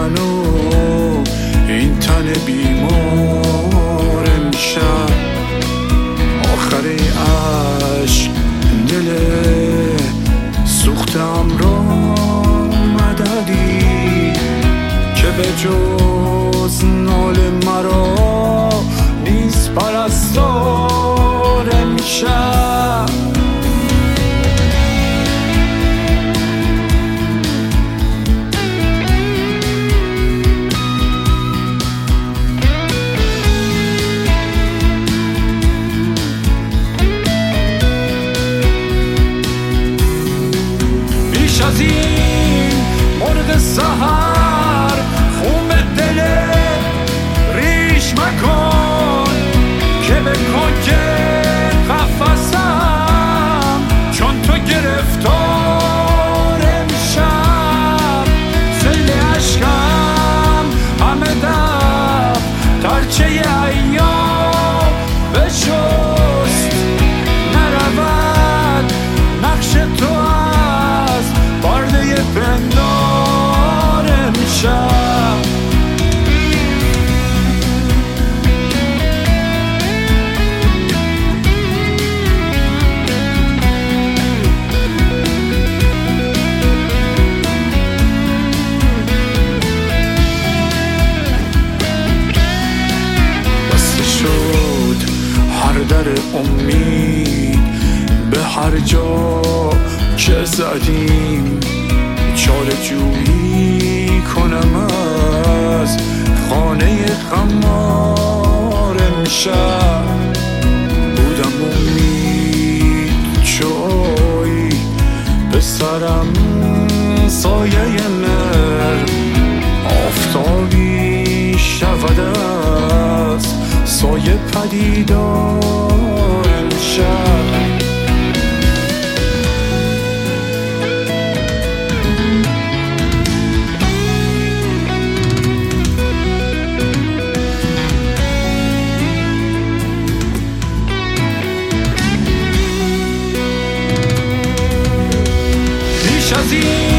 منو این تن بیمار امشب. آخر عشق دل سوختم را مددی که به جز نال مرا نیست پرستار امشب. بیش از این مرغ سحر خون دل ریش مکن که بکن که قفصم چون تو گرفتار امشب. سیل عشقم همه دف ترچه ایام بشست نرود نقش تو از پرده پندار امشب. بسته شد هر در امید به هر جا که زدیم. چاره جویی کنم از خانه خمار امشب. بودم امید چوی به سرم سایه نرم. آفتابی شود از سایه پدیدار امشب. بیش از این